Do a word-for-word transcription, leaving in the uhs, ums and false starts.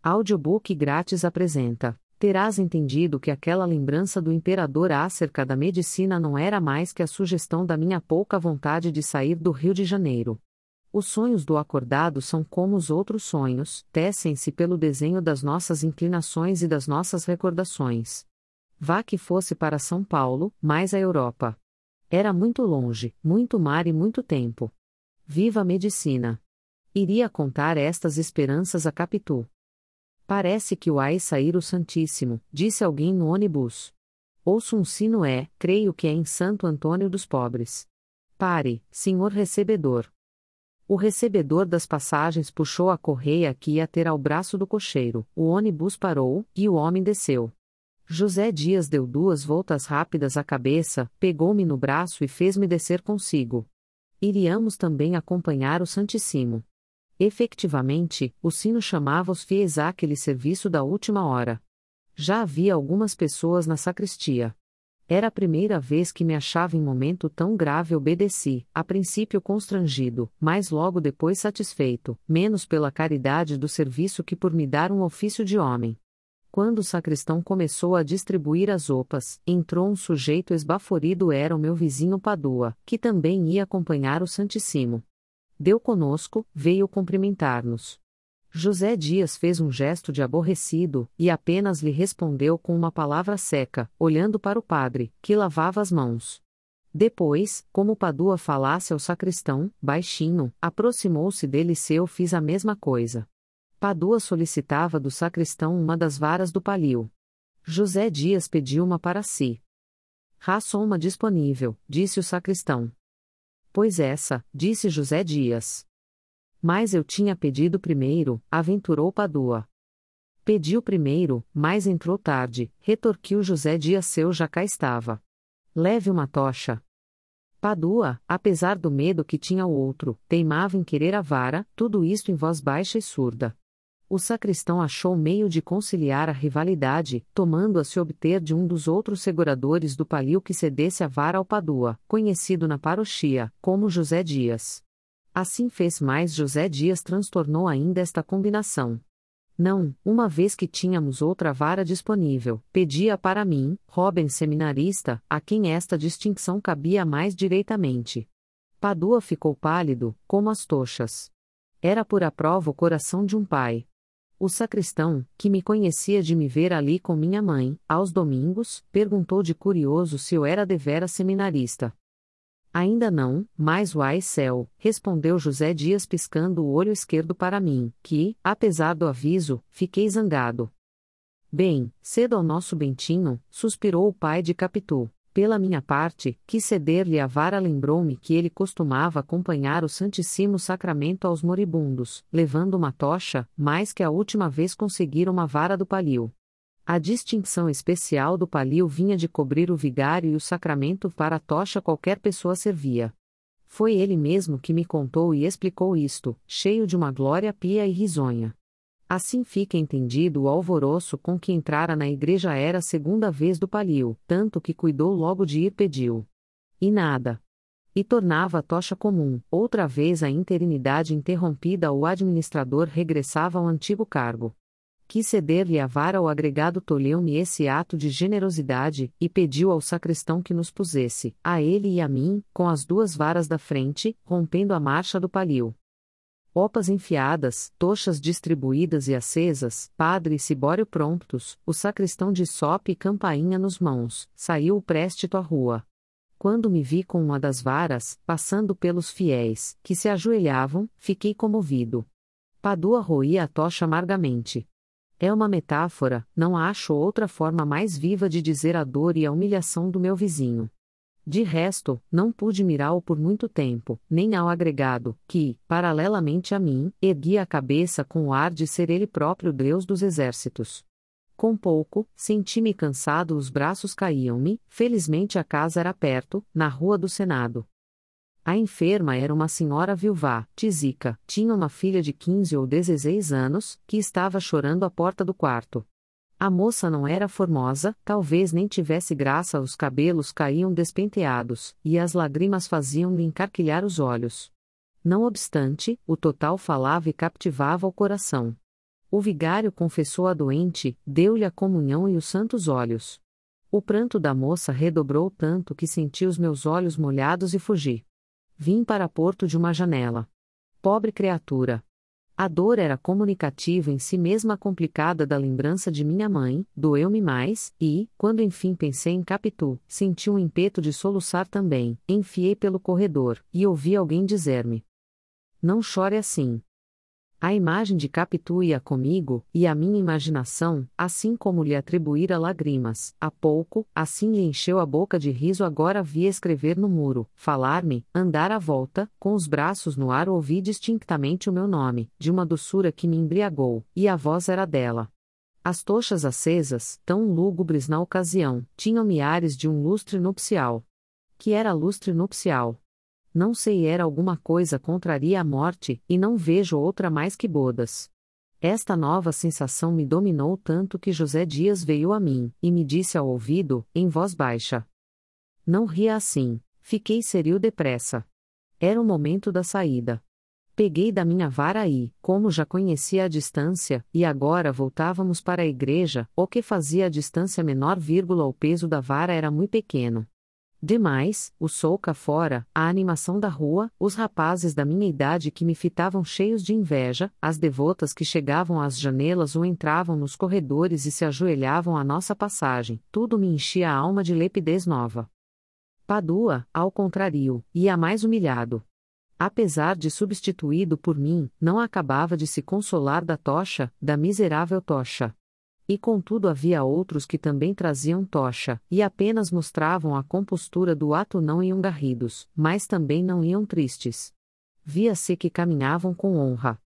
Audiobook grátis apresenta: terás entendido que aquela lembrança do imperador acerca da medicina não era mais que a sugestão da minha pouca vontade de sair do Rio de Janeiro. Os sonhos do acordado são como os outros sonhos, tecem-se pelo desenho das nossas inclinações e das nossas recordações. Vá que fosse para São Paulo, mais a Europa. Era muito longe, muito mar e muito tempo. Viva a medicina! Iria contar estas esperanças a Capitu. Parece que vai sair o Santíssimo, disse alguém no ônibus. Ouço um sino é, creio que é em Santo Antônio dos Pobres. Pare, senhor recebedor. O recebedor das passagens puxou a correia que ia ter ao braço do cocheiro, o ônibus parou, e o homem desceu. José Dias deu duas voltas rápidas à cabeça, pegou-me no braço e fez-me descer consigo. Iríamos também acompanhar o Santíssimo. Efectivamente, o sino chamava os fiéis àquele serviço da última hora. Já havia algumas pessoas na sacristia. Era a primeira vez que me achava em momento tão grave e obedeci, a princípio constrangido, mas logo depois satisfeito, menos pela caridade do serviço que por me dar um ofício de homem. Quando o sacristão começou a distribuir as opas, entrou um sujeito esbaforido, era o meu vizinho Padua, que também ia acompanhar o Santíssimo. Deu conosco, veio cumprimentar-nos. José Dias fez um gesto de aborrecido, e apenas lhe respondeu com uma palavra seca, olhando para o padre, que lavava as mãos. Depois, como Padua falasse ao sacristão, baixinho, aproximou-se dele e eu fiz a mesma coisa. Padua solicitava do sacristão uma das varas do palio. José Dias pediu uma para si. Raça uma disponível, disse o sacristão. Pois essa, disse José Dias. Mas eu tinha pedido primeiro, aventurou Padua. Pediu primeiro, mas entrou tarde, retorquiu José Dias, seu já cá estava. Leve uma tocha. Padua, apesar do medo que tinha o outro, teimava em querer a vara, tudo isto em voz baixa e surda. O sacristão achou meio de conciliar a rivalidade, tomando a se obter de um dos outros seguradores do palio que cedesse a vara ao Padua, conhecido na parochia como José Dias. Assim fez, mais José Dias transtornou ainda esta combinação. Não, uma vez que tínhamos outra vara disponível, pedia para mim, Rubens seminarista, a quem esta distinção cabia mais direitamente. Padua ficou pálido, como as tochas. Era por aprova o coração de um pai. O sacristão, que me conhecia de me ver ali com minha mãe, aos domingos, perguntou de curioso se eu era deveras seminarista. Ainda não, mas uai céu, respondeu José Dias piscando o olho esquerdo para mim, que, apesar do aviso, fiquei zangado. Bem, cedo ao nosso Bentinho, suspirou o pai de Capitu. Pela minha parte, quis ceder-lhe a vara, lembrou-me que ele costumava acompanhar o Santíssimo Sacramento aos moribundos, levando uma tocha, mais que a última vez conseguira uma vara do palio. A distinção especial do palio vinha de cobrir o vigário e o sacramento, para a tocha qualquer pessoa servia. Foi ele mesmo que me contou e explicou isto, cheio de uma glória pia e risonha. Assim fica entendido o alvoroço com que entrara na igreja. Era a segunda vez do palio, tanto que cuidou logo de ir pediu. E nada. E tornava a tocha comum, outra vez a interinidade interrompida, o administrador regressava ao antigo cargo. Quis ceder-lhe a vara, o agregado tolheu-me esse ato de generosidade, e pediu ao sacristão que nos pusesse, a ele e a mim, com as duas varas da frente, rompendo a marcha do palio. Opas enfiadas, tochas distribuídas e acesas, padre e cibório prontos, o sacristão de sope e campainha nos mãos, saiu o préstito à rua. Quando me vi com uma das varas, passando pelos fiéis, que se ajoelhavam, fiquei comovido. Padua roía a tocha amargamente. É uma metáfora, não acho outra forma mais viva de dizer a dor e a humilhação do meu vizinho. De resto, não pude mirá-lo por muito tempo, nem ao agregado, que, paralelamente a mim, erguia a cabeça com o ar de ser ele próprio Deus dos exércitos. Com pouco, senti-me cansado, os braços caíam-me, felizmente a casa era perto, na Rua do Senado. A enferma era uma senhora viúva, tísica, tinha uma filha de quinze ou dezesseis anos, que estava chorando à porta do quarto. A moça não era formosa, talvez nem tivesse graça, os cabelos caíam despenteados, e as lágrimas faziam-lhe encarquilhar os olhos. Não obstante, o total falava e captivava o coração. O vigário confessou a doente, deu-lhe a comunhão e os santos óleos. O pranto da moça redobrou tanto que senti os meus olhos molhados e fugi. Vim para porto de uma janela. Pobre criatura! A dor era comunicativa em si mesma complicada da lembrança de minha mãe, doeu-me mais, e, quando enfim pensei em Capitu, senti um ímpeto de soluçar também, enfiei pelo corredor, e ouvi alguém dizer-me: não chore assim. A imagem de Capitu ia comigo, e a minha imaginação, assim como lhe atribuíra lágrimas, há pouco, assim lhe encheu a boca de riso agora via escrever no muro, falar-me, andar à volta, com os braços no ar ouvi distintamente o meu nome, de uma doçura que me embriagou, e a voz era dela. As tochas acesas, tão lúgubres na ocasião, tinham-me ares de um lustre nupcial. Que era lustre nupcial? Não sei, era alguma coisa contraria à morte, e não vejo outra mais que bodas. Esta nova sensação me dominou tanto que José Dias veio a mim, e me disse ao ouvido, em voz baixa: não ria assim, fiquei serio depressa. Era o momento da saída. Peguei da minha vara e, como já conhecia a distância, e agora voltávamos para a igreja, o que fazia a distância menor, vírgula, o peso da vara era muito pequeno. Demais, o sol cá fora, a animação da rua, os rapazes da minha idade que me fitavam cheios de inveja, as devotas que chegavam às janelas ou entravam nos corredores e se ajoelhavam à nossa passagem, tudo me enchia a alma de lepidez nova. Padua, ao contrário, ia mais humilhado. Apesar de substituído por mim, não acabava de se consolar da tocha, da miserável tocha. E contudo havia outros que também traziam tocha, e apenas mostravam a compostura do ato, não iam garridos, mas também não iam tristes. Via-se que caminhavam com honra.